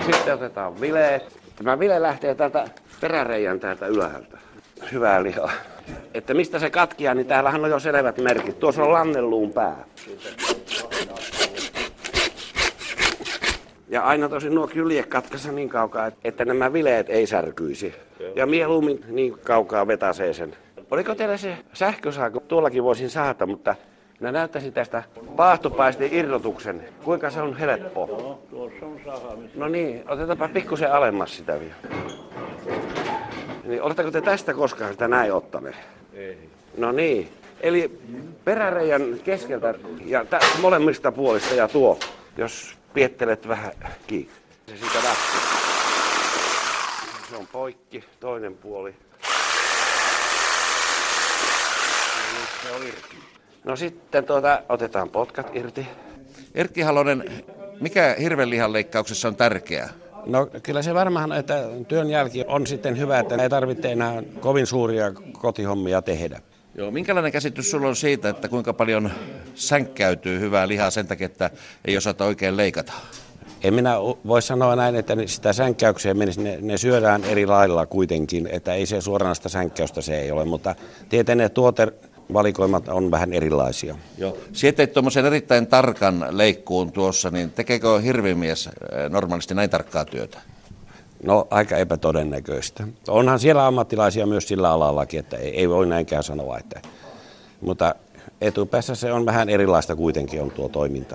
Sitten otetaan vileet. Tämä vile lähtee täältä peräreijän täältä ylhäältä. Hyvää lihaa. Että mistä se katkeaa, niin täällähän on jo selvät merkit. Tuossa on lannelluun pää. Ja aina tosi nuo kyljet katkaisa niin kaukaa, että nämä vileet ei särkyisi. Ja mieluummin niin kaukaa vetäsee sen. Oliko teillä se sähkösaha? Tuollakin voisin sahata, mutta minä näyttäisin tästä paahtopaistin irrotuksen. Kuinka se on helppo? No, tuossa on saha. No niin, otetaanpa pikkusen alemmas sitä vielä. Niin, oletteko te tästä koskaan sitä näin ottaneet? Ei. No niin. Eli peräreijän keskeltä ja molemmista puolista ja tuo, jos piettelet vähän kiinni. Se siitä lähtee. Se on poikki, toinen puoli. Se on irti. No sitten otetaan potkat irti. Erkki Halonen, mikä hirvenlihan leikkauksessa on tärkeää? No kyllä se varmaan, että työn jälki on sitten hyvä, että ei tarvitse enää kovin suuria kotihommia tehdä. Joo, minkälainen käsitys sulla on siitä, että kuinka paljon sänkkäytyy hyvää lihaa sen takia, että ei osata oikein leikata? En minä voi sanoa näin, että sitä sänkkäyksiä menisi, ne syödään eri lailla kuitenkin, että ei se suoranaista sänkkäystä se ei ole, mutta tietenkin ne tuotevalikoimat on vähän erilaisia. Joo. Sinä teit tuommoisen erittäin tarkan leikkuun tuossa, niin tekeekö hirvimies normaalisti näin tarkkaa työtä? No aika epätodennäköistä. Onhan siellä ammattilaisia myös sillä alallakin, että ei voi näinkään sanoa, mutta etupäässä se on vähän erilaista kuitenkin on tuo toiminta.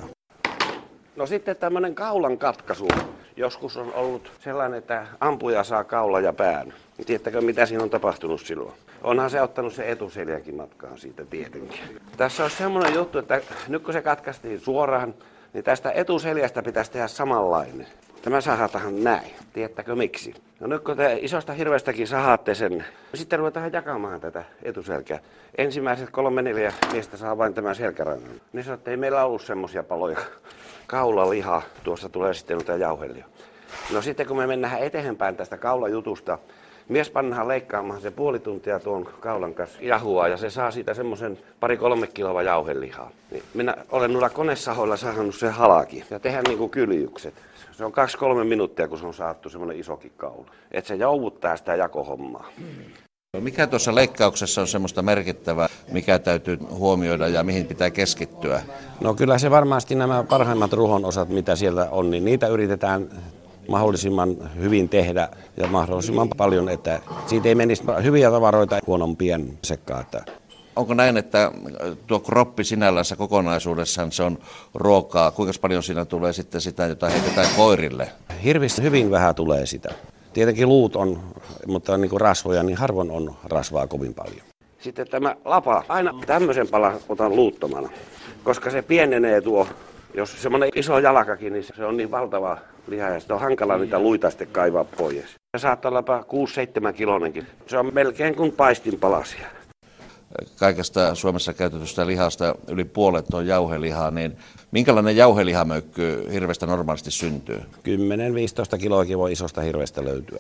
No sitten tämmöinen kaulan katkaisu. Joskus on ollut sellainen, että ampuja saa kaula ja pään. Tiedättekö, mitä siinä on tapahtunut silloin? Onhan se ottanut se etuseljakin matkaan siitä tietenkin. Tässä on semmoinen juttu, että nyt kun se katkaistiin suoraan, niin tästä etuseljästä pitäisi tehdä samanlainen. Tämä sahataan näin. Tiedättekö miksi? No nyt kun te isosta hirvestäkin sahaatte sen, sitten ruvetaan jakamaan tätä etuselkää. Ensimmäiset 3-4 miestä saa vain tämän selkärangan. Niin sanoo, että ei meillä ollut semmoisia paloja. Kaulaliha, tuossa tulee sitten noita jauhelia. No sitten kun me mennään eteenpäin tästä kaulajutusta, mies pannaan leikkaamaan se puoli tuntia tuon kaulan kanssa jahua ja se saa siitä semmoisen 2-3 kiloa jauhelihaa. Niin minä olen noilla konesahoilla saanut sen halaki ja tehdään niin kuin kyljykset. Se on 2-3 minuuttia, kun se on saattu semmoinen isokin kaula. Että se jouvuttaa sitä jakohommaa. Mikä tuossa leikkauksessa on semmoista merkittävää, mikä täytyy huomioida ja mihin pitää keskittyä? No kyllä se varmasti nämä parhaimmat ruhon osat, mitä siellä on, niin niitä yritetään mahdollisimman hyvin tehdä ja mahdollisimman paljon, että siitä ei menisi hyviä tavaroita huonompien sekkaan. Onko näin, että tuo kroppi sinällänsä kokonaisuudessaan se on ruokaa? Kuinka paljon siinä tulee sitten sitä, jota heitetään koirille? Hirvissä hyvin vähän tulee sitä. Tietenkin luut on, mutta niin kuin rasvoja, niin harvoin on rasvaa kovin paljon. Sitten tämä lapa, aina tämmöisen palan otan luuttomana, koska se pienenee tuo, jos semmoinen iso jalkakin, niin se on niin valtava liha ja sitten on hankala niitä luita sitten kaivaa pois. Se saattaa olla 6-7 kilonenkin. Se on melkein kuin paistinpalasia. Kaikesta Suomessa käytetystä lihasta yli puolet on jauhelihaa, niin minkälainen jauhelihamöykky hirvestä normaalisti syntyy? 10-15 kiloakin voi isosta hirvestä löytyä.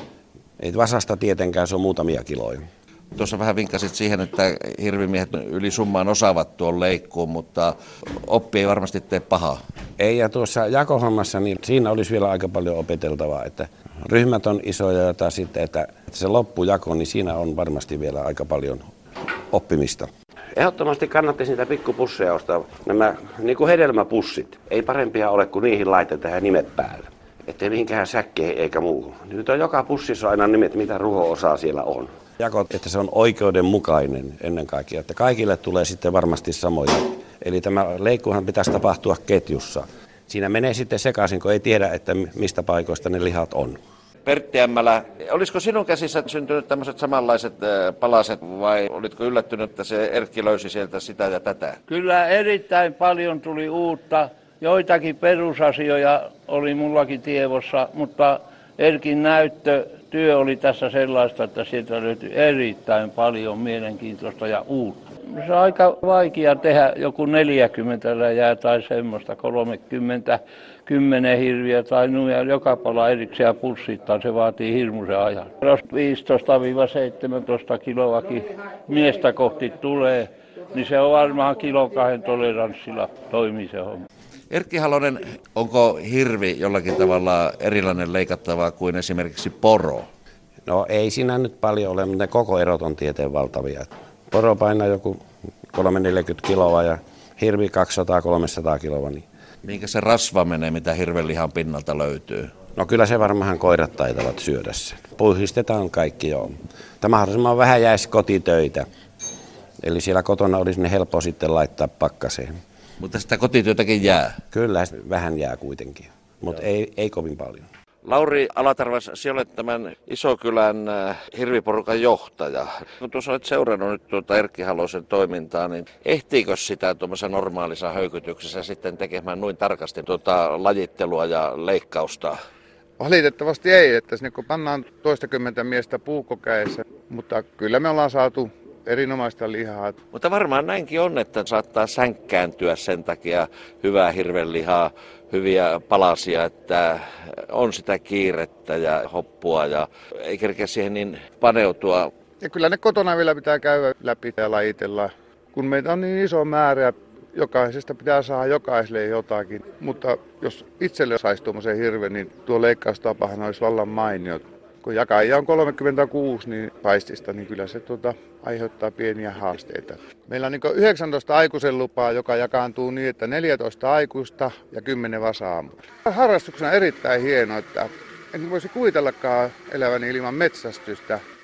Ei vasasta tietenkään, se on muutamia kiloja. Tuossa vähän vinkkasit siihen, että hirvimiehet yli summaan osaavat tuon leikkuun, mutta oppi ei varmasti tee pahaa. Ei, ja tuossa jakohommassa, niin siinä olisi vielä aika paljon opeteltavaa, että ryhmät on isoja, jota sitten, että se loppujako, niin siinä on varmasti vielä aika paljon oppimista. Ehdottomasti kannattaisi niitä pikkupusseja ostaa, nämä niin kuin hedelmäpussit. Ei parempia ole, kuin niihin laitetaan nimet päälle. Ettei mihinkään säkkeihin eikä muuhun. Nyt on joka pussissa aina nimet, mitä ruho-osaa siellä on. Jako, että se on oikeudenmukainen ennen kaikkea, että kaikille tulee sitten varmasti samoja. Eli tämä leikkuhan pitäisi tapahtua ketjussa. Siinä menee sitten sekaisin, kun ei tiedä, että mistä paikoista ne lihat on. Pertti Ämmälä, olisiko sinun käsissä syntynyt tämmöiset samanlaiset palaset vai olitko yllättynyt, että se Erkki löysi sieltä sitä ja tätä? Kyllä erittäin paljon tuli uutta. Joitakin perusasioita oli mullakin tiedossa, mutta Erkin näyttötyö oli tässä sellaista, että sieltä löytyi erittäin paljon mielenkiintoista ja uutta. Se on aika vaikea tehdä joku 40 läjää tai semmoista, 30, 10 hirviä tai nuja, joka pala erikseen pussittaa, se vaatii hirmuisen ajan. Jos 15-17 kiloakin miestä kohti tulee, niin se on varmaan 1-2 toleranssilla toimii se homma. Erkki Halonen, onko hirvi jollakin tavalla erilainen leikattavaa kuin esimerkiksi poro? No ei siinä nyt paljon ole, mutta ne koko erot on tieteen valtavia. Poro painaa joku 340 kiloa ja hirvi 200-300 kiloa. Niin. Minkä se rasva menee, mitä hirvenlihan pinnalta löytyy? No kyllä se varmaan koirat taitavat syödä sen. Puhdistetaan kaikki joo. Tämä mahdollisimman vähän jäisi kotitöitä. Eli siellä kotona olisi ne helppo sitten laittaa pakkaseen. Mutta sitä kotityötäkin jää. Kyllä vähän jää kuitenkin, mutta ei kovin paljon. Lauri Alatarvas, sinä olet tämän Isokylän hirviporukan johtaja. Kun tuossa olet seurannut nyt tuota Erkki Halosen toimintaa, niin ehtiikö sitä tuommoisessa normaalissa höykytyksessä sitten tekemään noin tarkasti tuota lajittelua ja leikkausta? Valitettavasti ei, että sinne kun pannaan toistakymmentä miestä puukokäessä, mutta kyllä me ollaan saatu erinomaista lihaa. Mutta varmaan näinkin on, että saattaa sänkkääntyä sen takia hyvää hirvenlihaa, hyviä palasia, että on sitä kiirettä ja hoppua ja ei kerkeä siihen niin paneutua. Ja kyllä ne kotona vielä pitää käydä läpi ja lajitella, kun meitä on niin iso määrä. Jokaisesta pitää saada jokaiselle jotakin, mutta jos itselle saisi tuommoisen hirven, niin tuo leikkaustapahan olisi vallan mainio. Kun jakajia on 36 niin paistista, niin kyllä se aiheuttaa pieniä haasteita. Meillä on 19 aikuisen lupaa, joka jakaantuu niin, että 14 aikuista ja 10 vasaa. Harrastuksena erittäin hieno, että en voisi kuvitellakaan eläväni ilman metsästystä.